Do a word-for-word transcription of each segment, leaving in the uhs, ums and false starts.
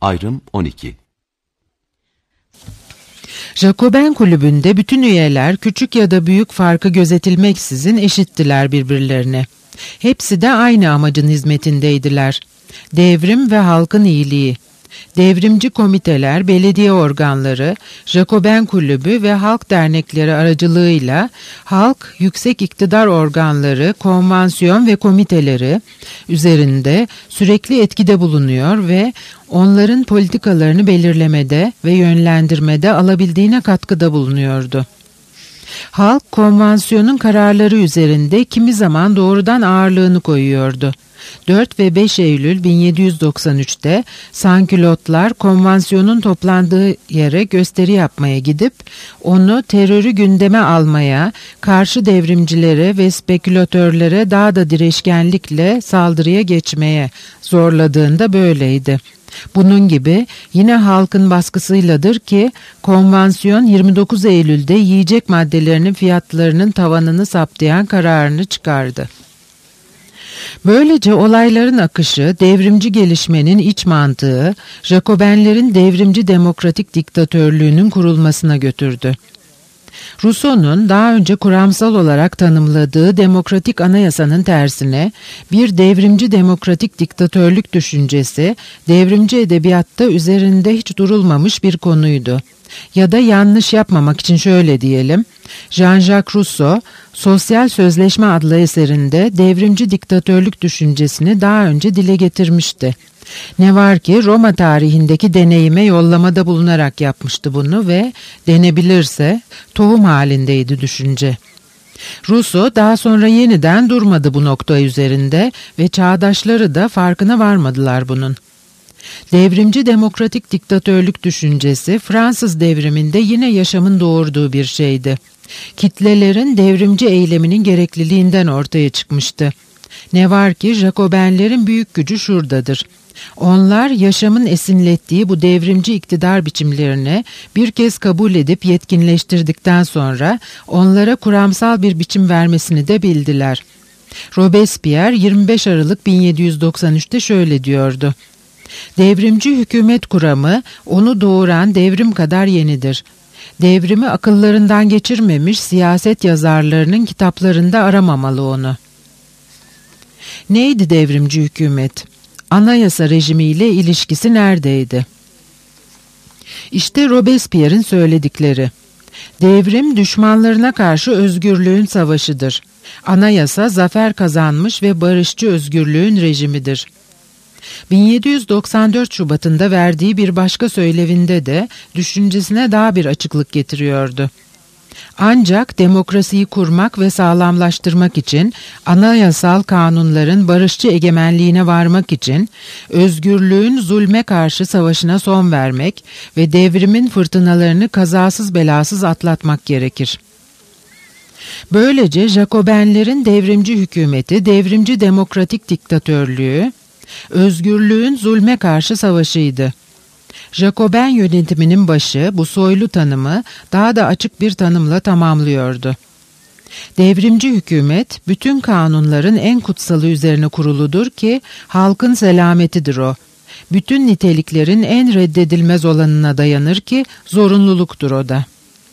Ayrım on iki. Jacoben kulübünde bütün üyeler küçük ya da büyük farkı gözetilmeksizin eşittiler birbirlerine. Hepsi de aynı amacın hizmetindeydiler. Devrim ve halkın iyiliği. Devrimci komiteler, belediye organları, Jacoben kulübü ve halk dernekleri aracılığıyla halk, yüksek iktidar organları, konvansiyon ve komiteleri üzerinde sürekli etkide bulunuyor ve onların politikalarını belirlemede ve yönlendirmede alabildiğine katkıda bulunuyordu. Halk, konvansiyonun kararları üzerinde kimi zaman doğrudan ağırlığını koyuyordu. dört ve beş Eylül bin yedi yüz doksan üç'te sankülotlar konvansiyonun toplandığı yere gösteri yapmaya gidip onu terörü gündeme almaya, karşı devrimcilere ve spekülatörlere daha da direşkenlikle saldırıya geçmeye zorladığında böyleydi. Bunun gibi yine halkın baskısıyladır ki konvansiyon yirmi dokuz Eylül'de yiyecek maddelerinin fiyatlarının tavanını saptayan kararını çıkardı. Böylece olayların akışı, devrimci gelişmenin iç mantığı, Jacobenlerin devrimci demokratik diktatörlüğünün kurulmasına götürdü. Rousseau'nun daha önce kuramsal olarak tanımladığı demokratik anayasanın tersine bir devrimci demokratik diktatörlük düşüncesi, devrimci edebiyatta üzerinde hiç durulmamış bir konuydu. Ya da yanlış yapmamak için şöyle diyelim, Jean-Jacques Rousseau, Sosyal Sözleşme adlı eserinde devrimci diktatörlük düşüncesini daha önce dile getirmişti. Ne var ki Roma tarihindeki deneyime yollamada bulunarak yapmıştı bunu ve denebilirse tohum halindeydi düşünce. Rousseau daha sonra yeniden durmadı bu nokta üzerinde ve çağdaşları da farkına varmadılar bunun. Devrimci demokratik diktatörlük düşüncesi Fransız devriminde yine yaşamın doğurduğu bir şeydi. Kitlelerin devrimci eyleminin gerekliliğinden ortaya çıkmıştı. Ne var ki Jacobenlerin büyük gücü şuradadır. Onlar yaşamın esinlettiği bu devrimci iktidar biçimlerini bir kez kabul edip yetkinleştirdikten sonra onlara kuramsal bir biçim vermesini de bildiler. Robespierre yirmi beş Aralık bin yedi yüz doksan üç'te şöyle diyordu. Devrimci hükümet kuramı onu doğuran devrim kadar yenidir. Devrimi akıllarından geçirmemiş siyaset yazarlarının kitaplarında aramamalı onu. Neydi devrimci hükümet? Anayasa rejimiyle ilişkisi neredeydi? İşte Robespierre'in söyledikleri. Devrim düşmanlarına karşı özgürlüğün savaşıdır. Anayasa zafer kazanmış ve barışçı özgürlüğün rejimidir. bin yedi yüz doksan dört Şubat'ında verdiği bir başka söylevinde de düşüncesine daha bir açıklık getiriyordu. Ancak demokrasiyi kurmak ve sağlamlaştırmak için, anayasal kanunların barışçı egemenliğine varmak için, özgürlüğün zulme karşı savaşına son vermek ve devrimin fırtınalarını kazasız belasız atlatmak gerekir. Böylece Jacobenlerin devrimci hükümeti, devrimci demokratik diktatörlüğü, özgürlüğün zulme karşı savaşıydı. Jacoben yönetiminin başı bu soylu tanımı daha da açık bir tanımla tamamlıyordu. Devrimci hükümet bütün kanunların en kutsalı üzerine kuruludur ki halkın selametidir o. Bütün niteliklerin en reddedilmez olanına dayanır ki zorunluluktur o da.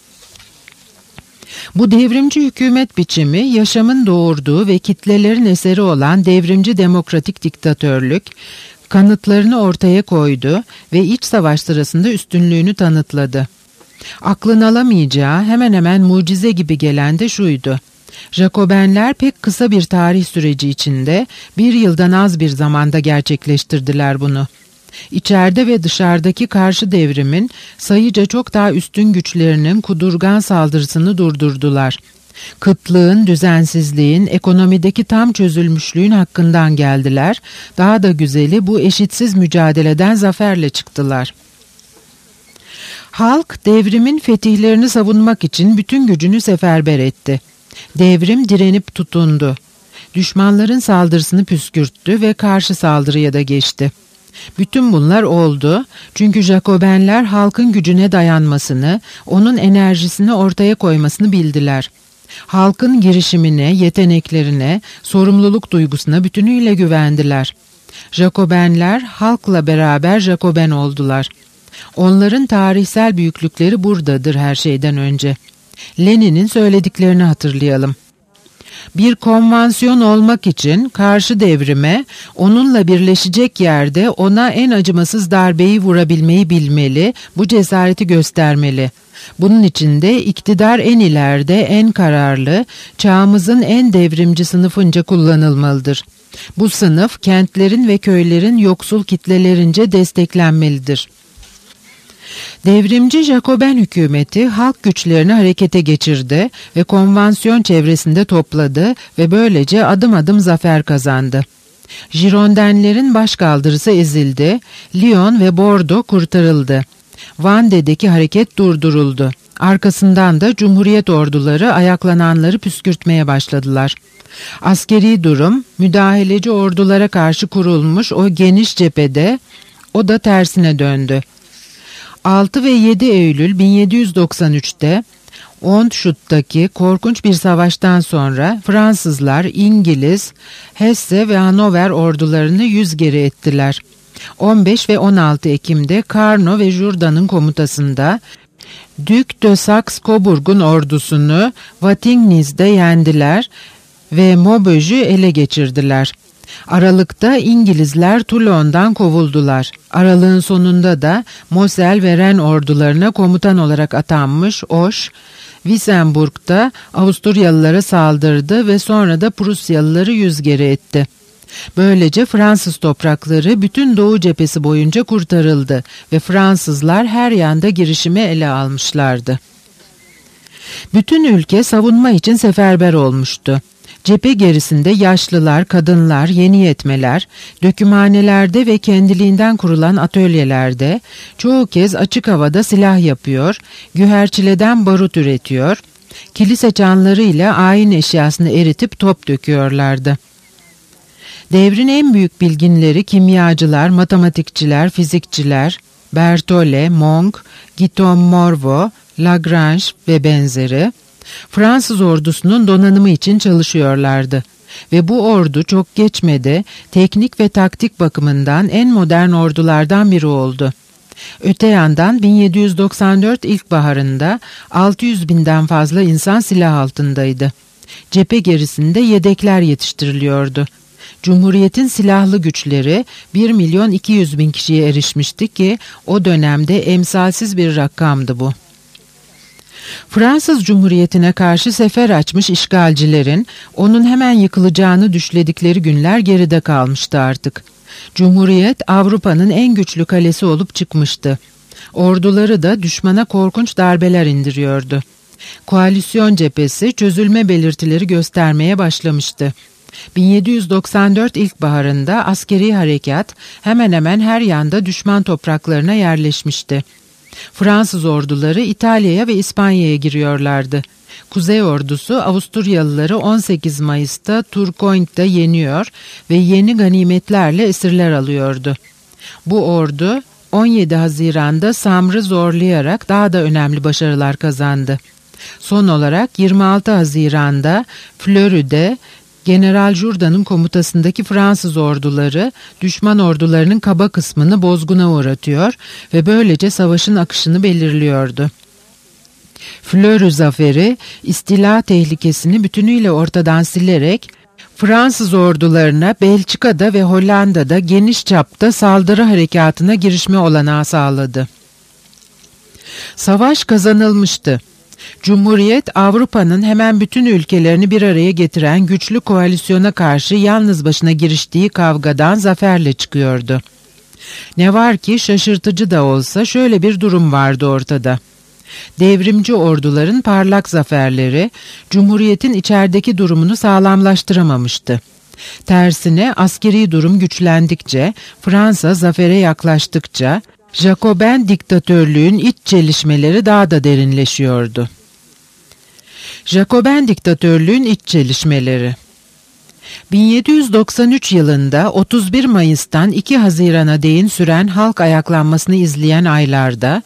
Bu devrimci hükümet biçimi yaşamın doğurduğu ve kitlelerin eseri olan devrimci demokratik diktatörlük kanıtlarını ortaya koydu ve iç savaş sırasında üstünlüğünü tanıtladı. Aklın alamayacağı hemen hemen mucize gibi gelen de şuydu. Jacobenler pek kısa bir tarih süreci içinde bir yıldan az bir zamanda gerçekleştirdiler bunu. İçeride ve dışarıdaki karşı devrimin sayıca çok daha üstün güçlerinin kudurgan saldırısını durdurdular. Kıtlığın, düzensizliğin, ekonomideki tam çözülmüşlüğün hakkından geldiler. Daha da güzeli bu eşitsiz mücadeleden zaferle çıktılar. Halk devrimin fetihlerini savunmak için bütün gücünü seferber etti. Devrim direnip tutundu. Düşmanların saldırısını püskürttü ve karşı saldırıya da geçti. Bütün bunlar oldu çünkü Jacobenler halkın gücüne dayanmasını, onun enerjisini ortaya koymasını bildiler. Halkın girişimine, yeteneklerine, sorumluluk duygusuna bütünüyle güvendiler. Jacobenler halkla beraber Jacoben oldular. Onların tarihsel büyüklükleri buradadır her şeyden önce. Lenin'in söylediklerini hatırlayalım. Bir konvansiyon olmak için karşı devrime, onunla birleşecek yerde ona en acımasız darbeyi vurabilmeyi bilmeli, bu cesareti göstermeli. Bunun için de iktidar en ileride, en kararlı, çağımızın en devrimci sınıfınca kullanılmalıdır. Bu sınıf kentlerin ve köylerin yoksul kitlelerince desteklenmelidir. Devrimci Jacoben hükümeti halk güçlerini harekete geçirdi ve konvansiyon çevresinde topladı ve böylece adım adım zafer kazandı. Girondenlerin başkaldırısı ezildi, Lyon ve Bordeaux kurtarıldı. Van'deki hareket durduruldu. Arkasından da Cumhuriyet orduları ayaklananları püskürtmeye başladılar. Askeri durum, müdahaleci ordulara karşı kurulmuş o geniş cephede, o da tersine döndü. altı ve yedi Eylül bin yedi yüz doksan üç'te Ondschut'taki korkunç bir savaştan sonra Fransızlar, İngiliz, Hesse ve Hanover ordularını yüz geri ettiler. on beş ve on altı Ekim'de Carnot ve Jourdan'ın komutasında Duc de Saxe-Coburg'un ordusunu Wattignies'de yendiler ve Maubeuge'ü ele geçirdiler. Aralıkta İngilizler Toulon'dan kovuldular. Aralığın sonunda da Mosel ve Ren ordularına komutan olarak atanmış Oş, Wissembourg'da Avusturyalılara saldırdı ve sonra da Prusyalıları yüz geri etti. Böylece Fransız toprakları bütün Doğu cephesi boyunca kurtarıldı ve Fransızlar her yanda girişimi ele almışlardı. Bütün ülke savunma için seferber olmuştu. Cephe gerisinde yaşlılar, kadınlar, yeni yetmeler, dökümhanelerde ve kendiliğinden kurulan atölyelerde çoğu kez açık havada silah yapıyor, güherçileden barut üretiyor, kilise çanlarıyla ayin eşyasını eritip top döküyorlardı. Devrin en büyük bilginleri kimyacılar, matematikçiler, fizikçiler, Berthollet, Monk, Guillaume Morveau, Lagrange ve benzeri, Fransız ordusunun donanımı için çalışıyorlardı ve bu ordu çok geçmedi, teknik ve taktik bakımından en modern ordulardan biri oldu. Öte yandan bin yedi yüz doksan dört ilkbaharında altı yüz binden fazla insan silah altındaydı. Cephe gerisinde yedekler yetiştiriliyordu. Cumhuriyetin silahlı güçleri bir milyon iki yüz bin kişiye erişmişti ki o dönemde emsalsiz bir rakamdı bu. Fransız Cumhuriyeti'ne karşı sefer açmış işgalcilerin onun hemen yıkılacağını düşledikleri günler geride kalmıştı artık. Cumhuriyet Avrupa'nın en güçlü kalesi olup çıkmıştı. Orduları da düşmana korkunç darbeler indiriyordu. Koalisyon cephesi çözülme belirtileri göstermeye başlamıştı. bin yedi yüz doksan dört ilkbaharında askeri harekat hemen hemen her yanda düşman topraklarına yerleşmişti. Fransız orduları İtalya'ya ve İspanya'ya giriyorlardı. Kuzey ordusu Avusturyalıları on sekiz Mayıs'ta Tourcoing'da yeniyor ve yeni ganimetlerle esirler alıyordu. Bu ordu on yedi Haziran'da Samr'ı zorlayarak daha da önemli başarılar kazandı. Son olarak yirmi altı Haziran'da Fleury'de General Jourdan'ın komutasındaki Fransız orduları düşman ordularının kaba kısmını bozguna uğratıyor ve böylece savaşın akışını belirliyordu. Fleury zaferi istila tehlikesini bütünüyle ortadan silerek Fransız ordularına Belçika'da ve Hollanda'da geniş çapta saldırı harekatına girişme olanağı sağladı. Savaş kazanılmıştı. Cumhuriyet, Avrupa'nın hemen bütün ülkelerini bir araya getiren güçlü koalisyona karşı yalnız başına giriştiği kavgadan zaferle çıkıyordu. Ne var ki şaşırtıcı da olsa şöyle bir durum vardı ortada. Devrimci orduların parlak zaferleri, Cumhuriyet'in içerideki durumunu sağlamlaştıramamıştı. Tersine askeri durum güçlendikçe, Fransa zafere yaklaştıkça, Jacoben diktatörlüğün iç çelişmeleri daha da derinleşiyordu. Jacoben diktatörlüğün iç çelişmeleri bin yedi yüz doksan üç yılında otuz bir Mayıs'tan iki Haziran'a değin süren halk ayaklanmasını izleyen aylarda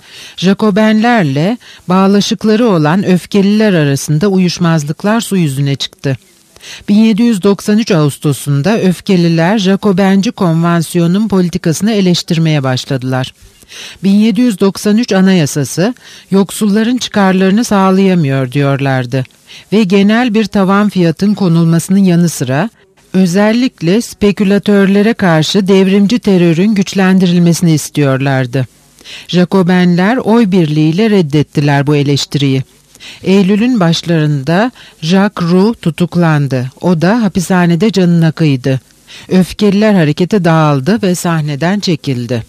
Jacobenlerle bağlaşıkları olan öfkeliler arasında uyuşmazlıklar su yüzüne çıktı. bin yedi yüz doksan üç Ağustos'unda öfkeliler Jacobenci konvansiyonun politikasını eleştirmeye başladılar. bin yedi yüz doksan üç Anayasası yoksulların çıkarlarını sağlayamıyor diyorlardı ve genel bir tavan fiyatın konulmasının yanı sıra özellikle spekülatörlere karşı devrimci terörün güçlendirilmesini istiyorlardı. Jacobenler oy birliğiyle reddettiler bu eleştiriyi. Eylül'ün başlarında Jacques Roux tutuklandı. O da hapishanede canına kıydı. Öfkeliler harekete dağıldı ve sahneden çekildi.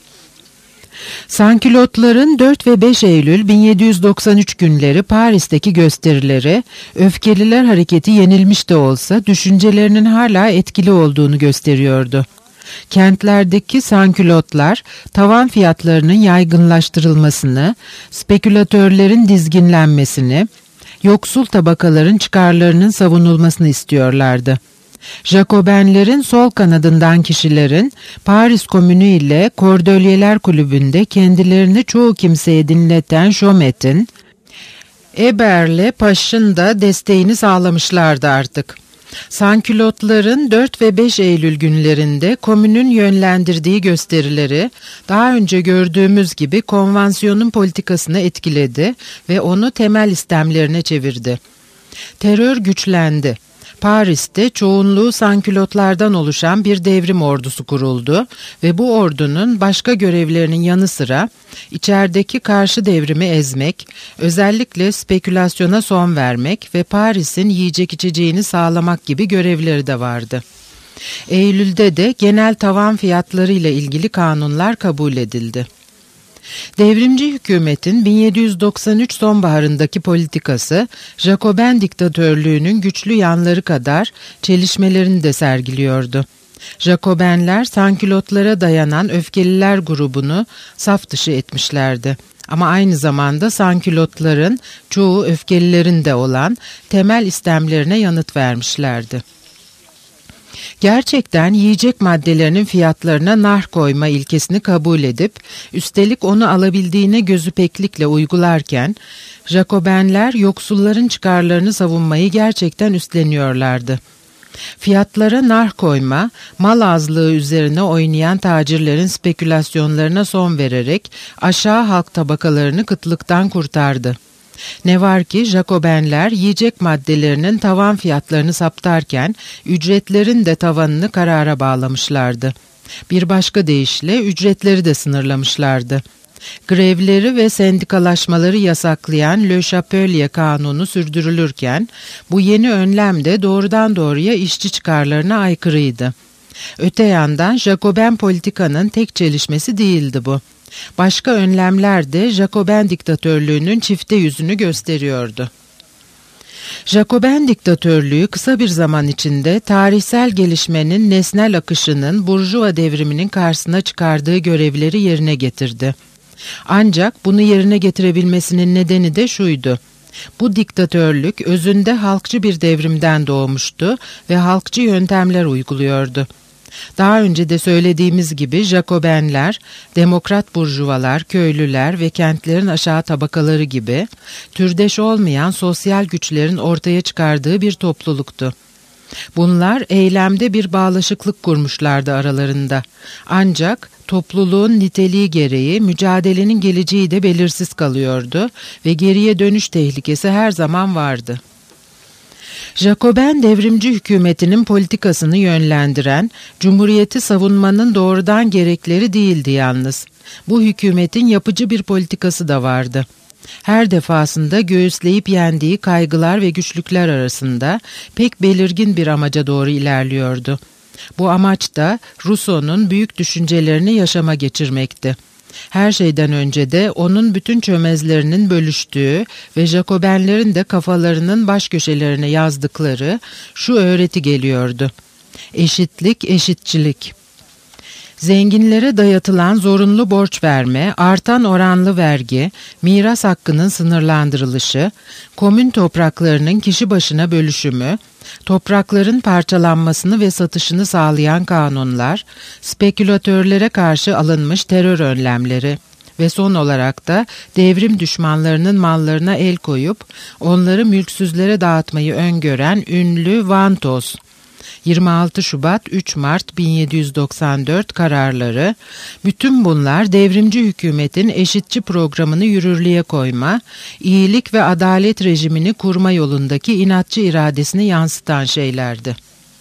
Sankülotların dört ve beş Eylül bin yedi yüz doksan üç günleri Paris'teki gösterileri, öfkeliler hareketi yenilmiş de olsa düşüncelerinin hala etkili olduğunu gösteriyordu. Kentlerdeki sankülotlar tavan fiyatlarının yaygınlaştırılmasını, spekülatörlerin dizginlenmesini, yoksul tabakaların çıkarlarının savunulmasını istiyorlardı. Jacobenlerin sol kanadından kişilerin Paris Komünü ile Kordölyeler Kulübü'nde kendilerini çoğu kimseye dinleten Chomet'in, Hébert'le Pache'ın da desteğini sağlamışlardı artık. Sankülotların dört ve beş Eylül günlerinde komünün yönlendirdiği gösterileri daha önce gördüğümüz gibi konvansiyonun politikasını etkiledi ve onu temel istemlerine çevirdi. Terör güçlendi. Paris'te çoğunluğu sankülotlardan oluşan bir devrim ordusu kuruldu ve bu ordunun başka görevlerinin yanı sıra içerideki karşı devrimi ezmek, özellikle spekülasyona son vermek ve Paris'in yiyecek içeceğini sağlamak gibi görevleri de vardı. Eylül'de de genel tavan fiyatları ile ilgili kanunlar kabul edildi. Devrimci hükümetin bin yedi yüz doksan üç sonbaharındaki politikası, Jacoben diktatörlüğünün güçlü yanları kadar çelişmelerini de sergiliyordu. Jacobenler sankülotlara dayanan öfkeliler grubunu saf dışı etmişlerdi. Ama aynı zamanda sankülotların çoğu öfkelilerin de olan temel istemlerine yanıt vermişlerdi. Gerçekten yiyecek maddelerinin fiyatlarına nar koyma ilkesini kabul edip, üstelik onu alabildiğine gözü peklikle uygularken, Jacobenler yoksulların çıkarlarını savunmayı gerçekten üstleniyorlardı. Fiyatlara nar koyma, mal azlığı üzerine oynayan tacirlerin spekülasyonlarına son vererek aşağı halk tabakalarını kıtlıktan kurtardı. Ne var ki Jacobenler yiyecek maddelerinin tavan fiyatlarını saptarken ücretlerin de tavanını karara bağlamışlardı. Bir başka deyişle ücretleri de sınırlamışlardı. Grevleri ve sendikalaşmaları yasaklayan Le Chapelier kanunu sürdürülürken bu yeni önlem de doğrudan doğruya işçi çıkarlarına aykırıydı. Öte yandan Jacoben politikanın tek çelişmesi değildi bu. Başka önlemler de Jacoben diktatörlüğünün çifte yüzünü gösteriyordu. Jacoben diktatörlüğü kısa bir zaman içinde tarihsel gelişmenin nesnel akışının Burjuva devriminin karşısına çıkardığı görevleri yerine getirdi. Ancak bunu yerine getirebilmesinin nedeni de şuydu. Bu diktatörlük özünde halkçı bir devrimden doğmuştu ve halkçı yöntemler uyguluyordu. Daha önce de söylediğimiz gibi Jacobenler, demokrat burjuvalar, köylüler ve kentlerin aşağı tabakaları gibi türdeş olmayan sosyal güçlerin ortaya çıkardığı bir topluluktu. Bunlar eylemde bir bağlaşıklık kurmuşlardı aralarında. Ancak topluluğun niteliği gereği mücadelenin geleceği de belirsiz kalıyordu ve geriye dönüş tehlikesi her zaman vardı. Jacoben devrimci hükümetinin politikasını yönlendiren, Cumhuriyeti savunmanın doğrudan gerekleri değildi yalnız. Bu hükümetin yapıcı bir politikası da vardı. Her defasında göğüsleyip yendiği kaygılar ve güçlükler arasında pek belirgin bir amaca doğru ilerliyordu. Bu amaç da Rousseau'nun büyük düşüncelerini yaşama geçirmekti. Her şeyden önce de onun bütün çömezlerinin bölüştüğü ve Jacobenlerin de kafalarının baş köşelerine yazdıkları şu öğreti geliyordu. Eşitlik, eşitçilik. Zenginlere dayatılan zorunlu borç verme, artan oranlı vergi, miras hakkının sınırlandırılışı, komün topraklarının kişi başına bölüşümü, toprakların parçalanmasını ve satışını sağlayan kanunlar, spekülatörlere karşı alınmış terör önlemleri ve son olarak da devrim düşmanlarının mallarına el koyup onları mülksüzlere dağıtmayı öngören ünlü Vantose, yirmi altı Şubat üç Mart bin yedi yüz doksan dört kararları, bütün bunlar devrimci hükümetin eşitçi programını yürürlüğe koyma, iyilik ve adalet rejimini kurma yolundaki inatçı iradesini yansıtan şeylerdi.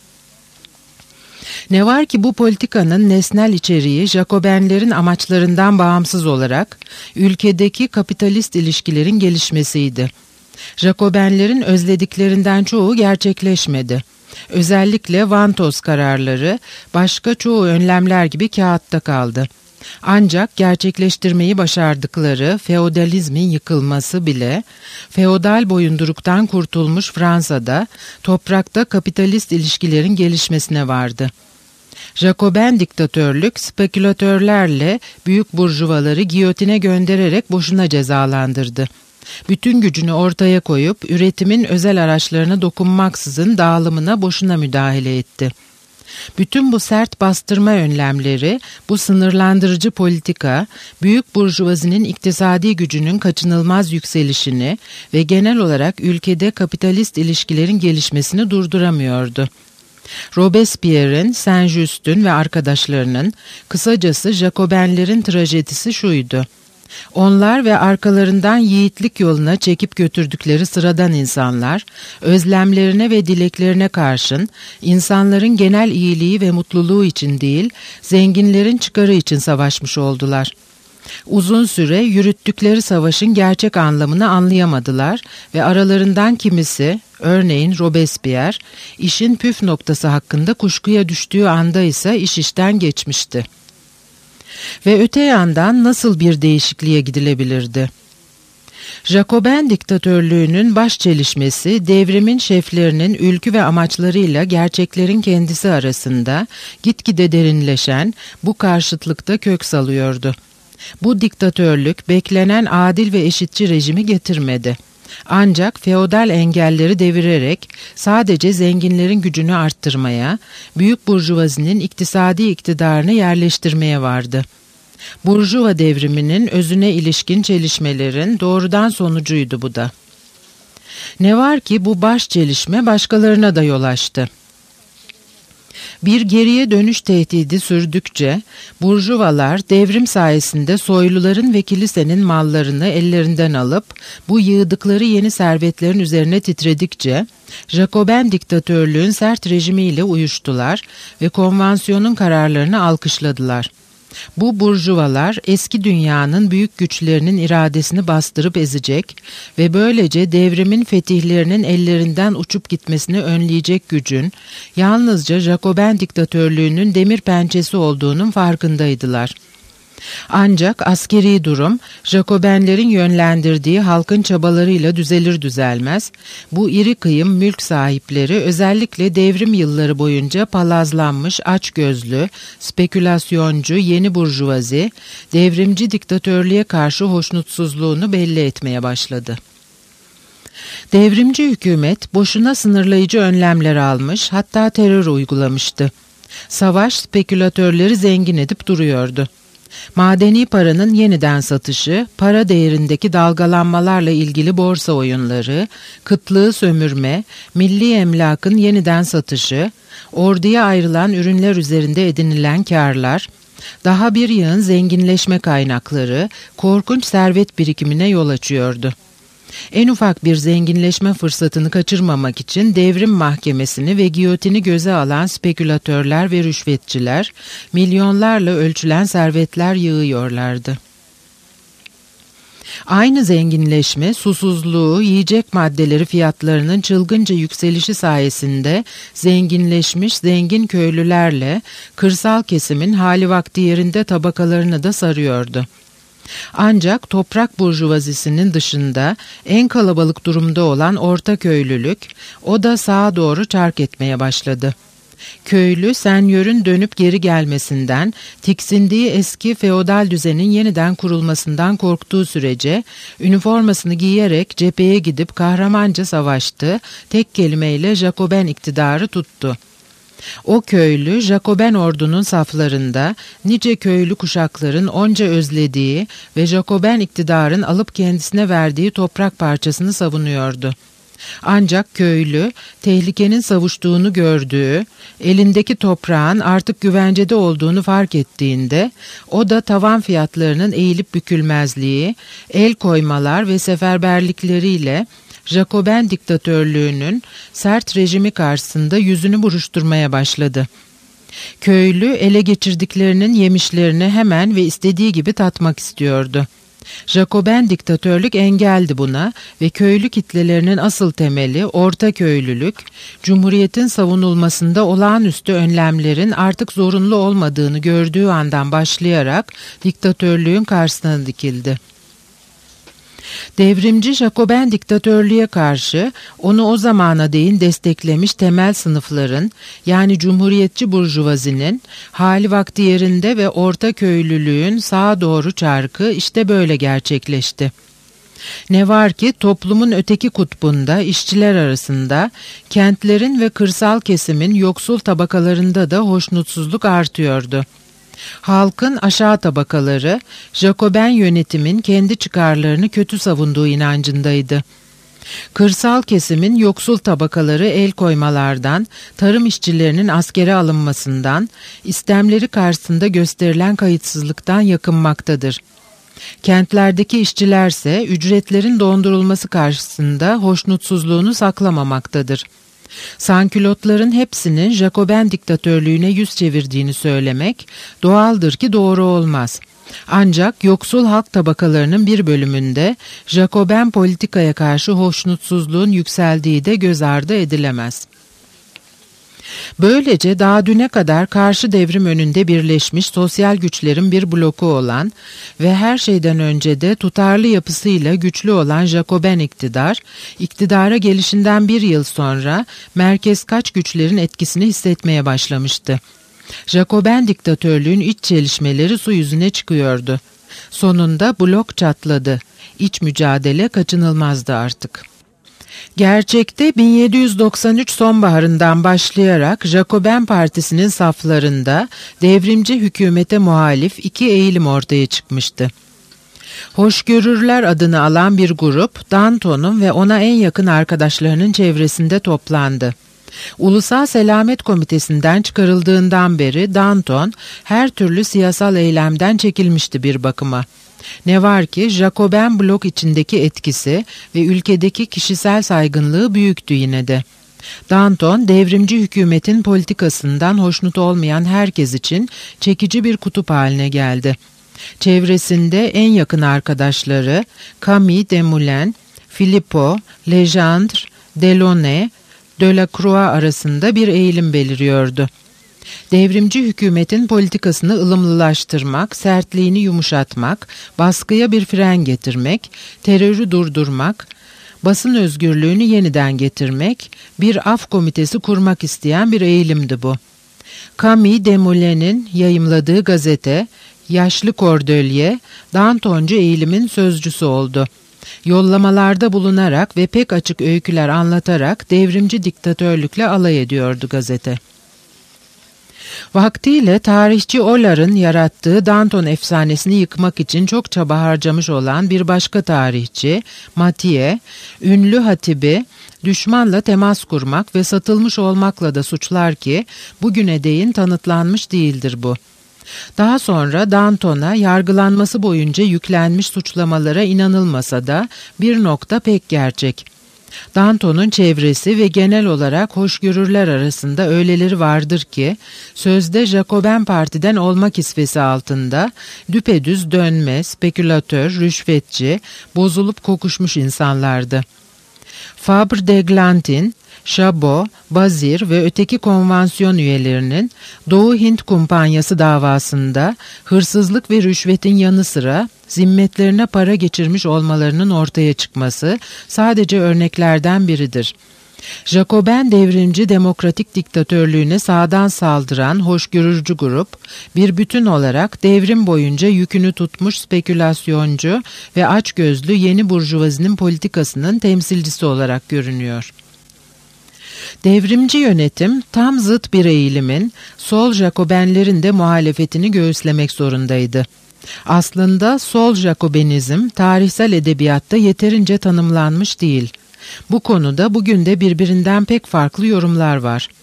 Ne var ki bu politikanın nesnel içeriği Jacobenlerin amaçlarından bağımsız olarak ülkedeki kapitalist ilişkilerin gelişmesiydi. Jacobenlerin özlediklerinden çoğu gerçekleşmedi. Özellikle Vantose kararları başka çoğu önlemler gibi kağıtta kaldı. Ancak gerçekleştirmeyi başardıkları feodalizmin yıkılması bile feodal boyunduruktan kurtulmuş Fransa'da toprakta kapitalist ilişkilerin gelişmesine vardı. Jacoben diktatörlük spekülatörlerle büyük burjuvaları giyotine göndererek boşuna cezalandırdı. Bütün gücünü ortaya koyup üretimin özel araçlarına dokunmaksızın dağılımına boşuna müdahale etti. Bütün bu sert bastırma önlemleri, bu sınırlandırıcı politika, büyük burjuvazinin iktisadi gücünün kaçınılmaz yükselişini ve genel olarak ülkede kapitalist ilişkilerin gelişmesini durduramıyordu. Robespierre'in, Saint-Just'ün ve arkadaşlarının, kısacası Jacobenlerin trajedisi şuydu. Onlar ve arkalarından yiğitlik yoluna çekip götürdükleri sıradan insanlar, özlemlerine ve dileklerine karşın, insanların genel iyiliği ve mutluluğu için değil, zenginlerin çıkarı için savaşmış oldular. Uzun süre yürüttükleri savaşın gerçek anlamını anlayamadılar ve aralarından kimisi, örneğin Robespierre, işin püf noktası hakkında kuşkuya düştüğü anda ise iş işten geçmişti. Ve öte yandan nasıl bir değişikliğe gidilebilirdi? Jacoben diktatörlüğünün baş çelişmesi, devrimin şeflerinin ülkü ve amaçlarıyla gerçeklerin kendisi arasında gitgide derinleşen bu karşıtlıkta kök salıyordu. Bu diktatörlük beklenen adil ve eşitçi rejimi getirmedi. Ancak feodal engelleri devirerek sadece zenginlerin gücünü arttırmaya, büyük burjuvazinin iktisadi iktidarını yerleştirmeye vardı. Burjuva devriminin özüne ilişkin çelişmelerin doğrudan sonucuydu bu da. Ne var ki bu baş çelişme başkalarına da yol açtı. Bir geriye dönüş tehdidi sürdükçe, burjuvalar devrim sayesinde soyluların ve kilisenin mallarını ellerinden alıp, bu yığdıkları yeni servetlerin üzerine titredikçe, Jacoben diktatörlüğün sert rejimiyle uyuştular ve konvansiyonun kararlarını alkışladılar. Bu burjuvalar eski dünyanın büyük güçlerinin iradesini bastırıp ezecek ve böylece devrimin fetihlerinin ellerinden uçup gitmesini önleyecek gücün yalnızca Jacoben diktatörlüğünün demir pençesi olduğunun farkındaydılar. Ancak askeri durum, Jacobenlerin yönlendirdiği halkın çabalarıyla düzelir düzelmez, bu iri kıyım mülk sahipleri özellikle devrim yılları boyunca palazlanmış açgözlü, spekülasyoncu yeni burjuvazi, devrimci diktatörlüğe karşı hoşnutsuzluğunu belli etmeye başladı. Devrimci hükümet boşuna sınırlayıcı önlemler almış, hatta terör uygulamıştı. Savaş spekülatörleri zengin edip duruyordu. Madeni paranın yeniden satışı, para değerindeki dalgalanmalarla ilgili borsa oyunları, kıtlığı sömürme, milli emlakın yeniden satışı, orduya ayrılan ürünler üzerinde edinilen kârlar, daha bir yığın zenginleşme kaynakları, korkunç servet birikimine yol açıyordu. En ufak bir zenginleşme fırsatını kaçırmamak için devrim mahkemesini ve giyotini göze alan spekülatörler ve rüşvetçiler, milyonlarla ölçülen servetler yığıyorlardı. Aynı zenginleşme, susuzluğu, yiyecek maddeleri fiyatlarının çılgınca yükselişi sayesinde zenginleşmiş zengin köylülerle kırsal kesimin hali vakti yerinde tabakalarını da sarıyordu. Ancak toprak burjuvazisinin dışında en kalabalık durumda olan orta köylülük, o da sağa doğru çark etmeye başladı. Köylü, senyörün dönüp geri gelmesinden, tiksindiği eski feodal düzenin yeniden kurulmasından korktuğu sürece, üniformasını giyerek cepheye gidip kahramanca savaştı, tek kelimeyle Jacoben iktidarı tuttu. O köylü, Jacoben ordunun saflarında nice köylü kuşakların onca özlediği ve Jacoben iktidarın alıp kendisine verdiği toprak parçasını savunuyordu. Ancak köylü, tehlikenin savuştuğunu gördüğü, elindeki toprağın artık güvencede olduğunu fark ettiğinde, o da tavan fiyatlarının eğilip bükülmezliği, el koymalar ve seferberlikleriyle Jacoben diktatörlüğünün sert rejimi karşısında yüzünü buruşturmaya başladı. Köylü, ele geçirdiklerinin yemişlerini hemen ve istediği gibi tatmak istiyordu. Jacoben diktatörlük engeldi buna ve köylü kitlelerinin asıl temeli orta köylülük, Cumhuriyet'in savunulmasında olağanüstü önlemlerin artık zorunlu olmadığını gördüğü andan başlayarak diktatörlüğün karşısına dikildi. Devrimci Jacoben diktatörlüğe karşı onu o zamana değin desteklemiş temel sınıfların, yani Cumhuriyetçi burjuvazinin hali vakti yerinde ve orta köylülüğün sağa doğru çarkı işte böyle gerçekleşti. Ne var ki toplumun öteki kutbunda, işçiler arasında, kentlerin ve kırsal kesimin yoksul tabakalarında da hoşnutsuzluk artıyordu. Halkın aşağı tabakaları, Jacoben yönetimin kendi çıkarlarını kötü savunduğu inancındaydı. Kırsal kesimin yoksul tabakaları el koymalardan, tarım işçilerinin askere alınmasından, istemleri karşısında gösterilen kayıtsızlıktan yakınmaktadır. Kentlerdeki işçilerse ücretlerin dondurulması karşısında hoşnutsuzluğunu saklamamaktadır. Sankülotların hepsinin Jacoben diktatörlüğüne yüz çevirdiğini söylemek doğaldır ki doğru olmaz. Ancak yoksul halk tabakalarının bir bölümünde Jacoben politikaya karşı hoşnutsuzluğun yükseldiği de göz ardı edilemez. Böylece daha düne kadar karşı devrim önünde birleşmiş sosyal güçlerin bir bloku olan ve her şeyden önce de tutarlı yapısıyla güçlü olan Jacoben iktidar, iktidara gelişinden bir yıl sonra merkezkaç güçlerin etkisini hissetmeye başlamıştı. Jacoben diktatörlüğün iç çelişmeleri su yüzüne çıkıyordu. Sonunda blok çatladı. İç mücadele kaçınılmazdı artık. Gerçekte bin yedi yüz doksan üç sonbaharından başlayarak Jacoben Partisi'nin saflarında devrimci hükümete muhalif iki eğilim ortaya çıkmıştı. Hoşgörürler adını alan bir grup, Danton'un ve ona en yakın arkadaşlarının çevresinde toplandı. Ulusal Selamet Komitesi'nden çıkarıldığından beri Danton her türlü siyasal eylemden çekilmişti bir bakıma. Ne var ki Jacoben blok içindeki etkisi ve ülkedeki kişisel saygınlığı büyüktü yine de. Danton, devrimci hükümetin politikasından hoşnut olmayan herkes için çekici bir kutup haline geldi. Çevresinde en yakın arkadaşları Camille Desmoulins, Philippot, Legendre, Delaunay, Delacroix arasında bir eğilim beliriyordu. Devrimci hükümetin politikasını ılımlılaştırmak, sertliğini yumuşatmak, baskıya bir fren getirmek, terörü durdurmak, basın özgürlüğünü yeniden getirmek, bir af komitesi kurmak isteyen bir eğilimdi bu. Camille Desmoulins'in yayımladığı gazete, Yaşlı Cordelier, Dantoncu eğilimin sözcüsü oldu. Yollamalarda bulunarak ve pek açık öyküler anlatarak devrimci diktatörlükle alay ediyordu gazete. Vaktiyle tarihçi Ollar'ın yarattığı Danton efsanesini yıkmak için çok çaba harcamış olan bir başka tarihçi, Mathieu, ünlü hatibi, düşmanla temas kurmak ve satılmış olmakla da suçlar ki bugüne değin tanıtlanmış değildir bu. Daha sonra Danton'a yargılanması boyunca yüklenmiş suçlamalara inanılmasa da bir nokta pek gerçek. Danton'un çevresi ve genel olarak hoşgörürler arasında öyleleri vardır ki, sözde Jacoben Parti'den olma kisvesi altında düpedüz dönme, spekülatör, rüşvetçi, bozulup kokuşmuş insanlardı. Fabre d'Eglantin, Chabot, Bazir ve öteki konvansiyon üyelerinin Doğu Hint Kumpanyası davasında hırsızlık ve rüşvetin yanı sıra zimmetlerine para geçirmiş olmalarının ortaya çıkması sadece örneklerden biridir. Jacoben devrimci demokratik diktatörlüğüne sağdan saldıran hoşgörücü grup, bir bütün olarak devrim boyunca yükünü tutmuş spekülasyoncu ve açgözlü yeni burjuvazinin politikasının temsilcisi olarak görünüyor. Devrimci yönetim tam zıt bir eğilimin, sol Jacobenlerin de muhalefetini göğüslemek zorundaydı. Aslında sol Jacobenizm tarihsel edebiyatta yeterince tanımlanmış değil. Bu konuda bugün de birbirinden pek farklı yorumlar var.